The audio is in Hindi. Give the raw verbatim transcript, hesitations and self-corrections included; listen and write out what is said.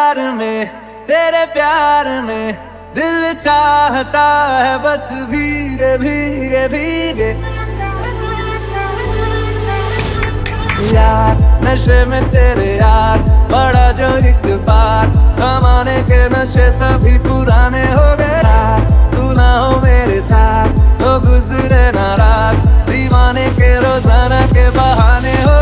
प्यार में, तेरे प्यार में दिल चाहता है बस भीगे भीगे भीगे। यार नशे में तेरे यार बड़ा जो एक बार, जमाने के नशे सभी पुराने हो गए। साथ तू ना हो मेरे साथ तो गुजरे ना रात, दीवाने के रोजाना के बहाने हो